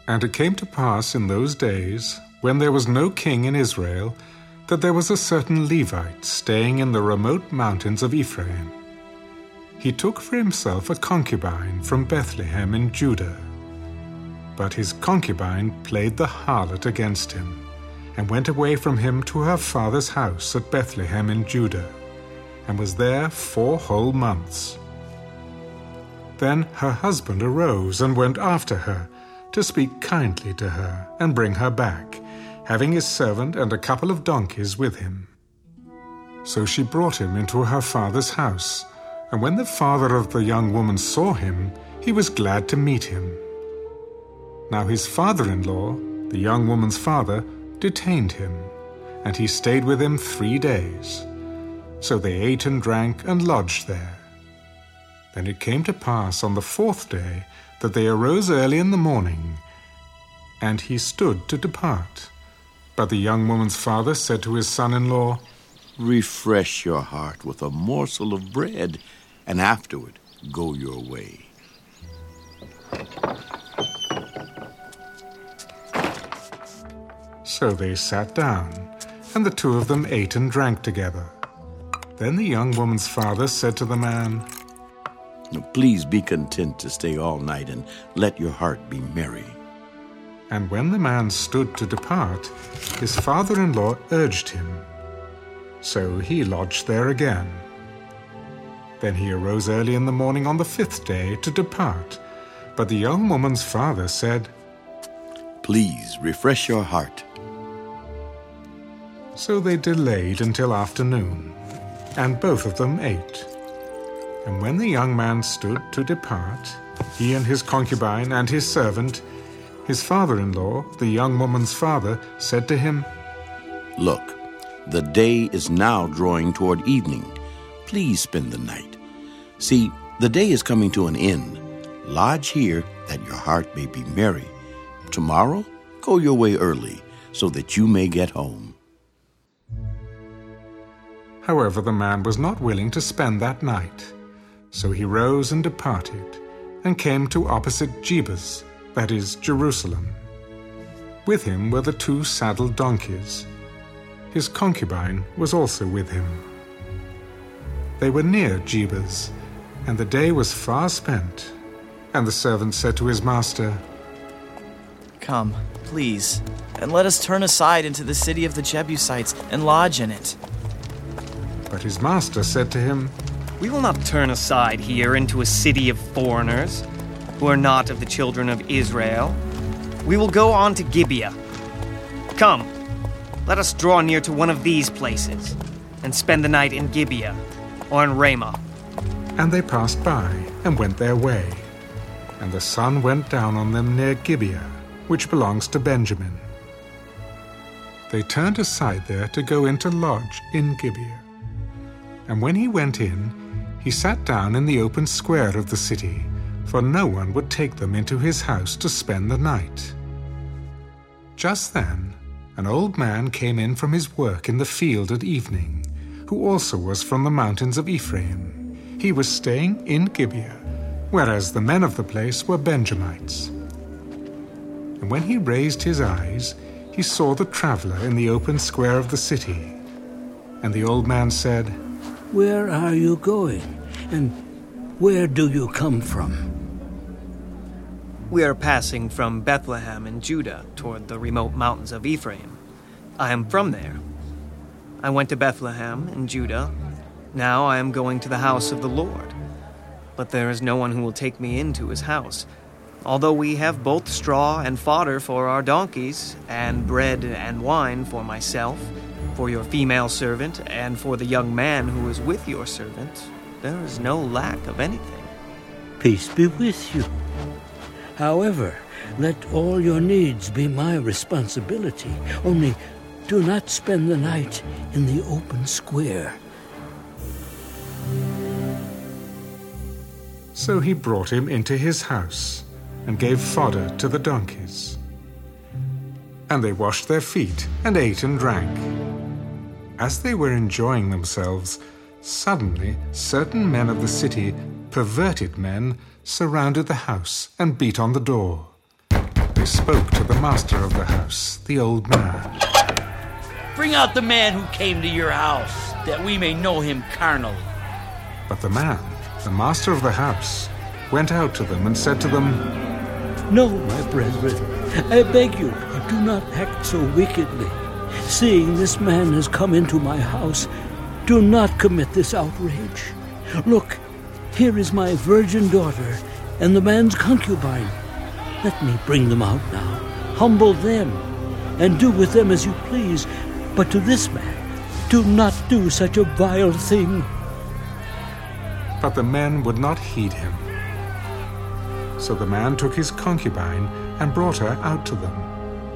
And it came to pass in those days, when there was no king in Israel, that there was a certain Levite staying in the remote mountains of Ephraim. He took for himself a concubine from Bethlehem in Judah. But his concubine played the harlot against him, and went away from him to her father's house at Bethlehem in Judah, and was there 4 whole months. Then her husband arose and went after her, to speak kindly to her and bring her back, having his servant and a couple of donkeys with him. So she brought him into her father's house, and when the father of the young woman saw him, he was glad to meet him. Now his father-in-law, the young woman's father, detained him, and he stayed with him 3 days. So they ate and drank and lodged there. Then it came to pass on the 4th day that they arose early in the morning, and he stood to depart. But the young woman's father said to his son-in-law, "Refresh your heart with a morsel of bread, and afterward go your way." So they sat down, and the 2 of them ate and drank together. Then the young woman's father said to the man, "Please be content to stay all night, and let your heart be merry." And when the man stood to depart, his father-in-law urged him. So he lodged there again. Then he arose early in the morning on the 5th day to depart. But the young woman's father said, "Please refresh your heart." So they delayed until afternoon, and both of them ate. And when the young man stood to depart, he and his concubine and his servant, his father-in-law, the young woman's father, said to him, "Look, the day is now drawing toward evening. Please spend the night. See, the day is coming to an end. Lodge here that your heart may be merry. Tomorrow, go your way early, so that you may get home." However, the man was not willing to spend that night. So he rose and departed, and came to opposite Jebus, that is, Jerusalem. With him were the 2 saddled donkeys. His concubine was also with him. They were near Jebus, and the day was far spent. And the servant said to his master, "Come, please, and let us turn aside into the city of the Jebusites and lodge in it." But his master said to him, "We will not turn aside here into a city of foreigners, who are not of the children of Israel. We will go on to Gibeah. Come, let us draw near to one of these places, and spend the night in Gibeah or in Ramah." And they passed by, and went their way. And the sun went down on them near Gibeah, which belongs to Benjamin. They turned aside there to go in to lodge in Gibeah. And when he went in, he sat down in the open square of the city, for no one would take them into his house to spend the night. Just then, an old man came in from his work in the field at evening, who also was from the mountains of Ephraim. He was staying in Gibeah, whereas the men of the place were Benjamites. And when he raised his eyes, he saw the traveler in the open square of the city. And the old man said, "Where are you going, and where do you come from?" We are passing from Bethlehem in Judah toward the remote mountains of Ephraim. I am from there. I went to Bethlehem in Judah. Now I am going to the house of the Lord. But there is no one who will take me into his house, although we have both straw and fodder for our donkeys, and bread and wine for myself, for your female servant, and for the young man who is with your servant. There is no lack of anything." Peace be with you. However, let all your needs be my responsibility. Only do not spend the night in the open square. So he brought him into his house, and gave fodder to the donkeys. And they washed their feet, and ate and drank. As they were enjoying themselves, suddenly certain men of the city, perverted men, surrounded the house and beat on the door. they spoke to the master of the house, the old man. Bring out the man who came to your house, that we may know him carnally. But the man, the master of the house, went out to them and said to them, No, my brethren, I beg you, do not act so wickedly. Seeing this man has come into my house, do not commit this outrage. Look, here is my virgin daughter and the man's concubine. Let me bring them out now, humble them, and do with them as you please. But to this man, do not do such a vile thing. But the men would not heed him. So the man took his concubine and brought her out to them.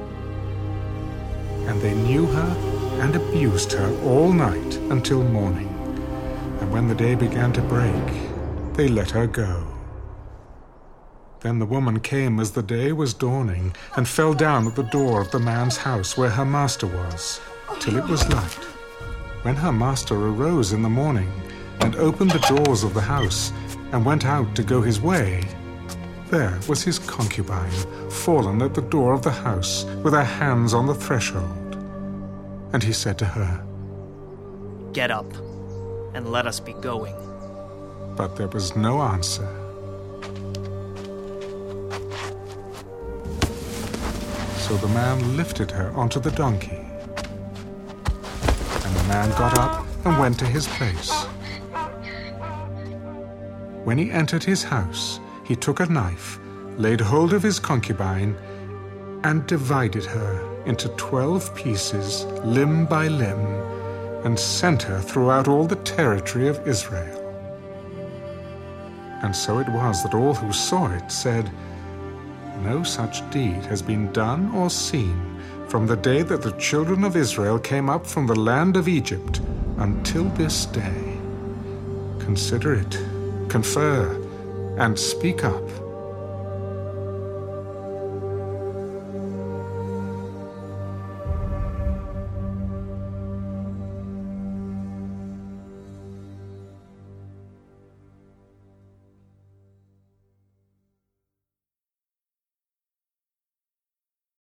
And they knew her and abused her all night until morning. And when the day began to break, they let her go. Then the woman came as the day was dawning and fell down at the door of the man's house where her master was, till it was light. When her master arose in the morning and opened the doors of the house and went out to go his way, there was his concubine fallen at the door of the house with her hands on the threshold. And he said to her, Get up, and let us be going. But there was no answer. So the man lifted her onto the donkey. And the man got up and went to his place. When he entered his house, he took a knife, laid hold of his concubine, and divided her into 12 pieces, limb by limb, and sent her throughout all the territory of Israel. And so it was that all who saw it said, No such deed has been done or seen from the day that the children of Israel came up from the land of Egypt until this day. Consider it, confer, and speak up.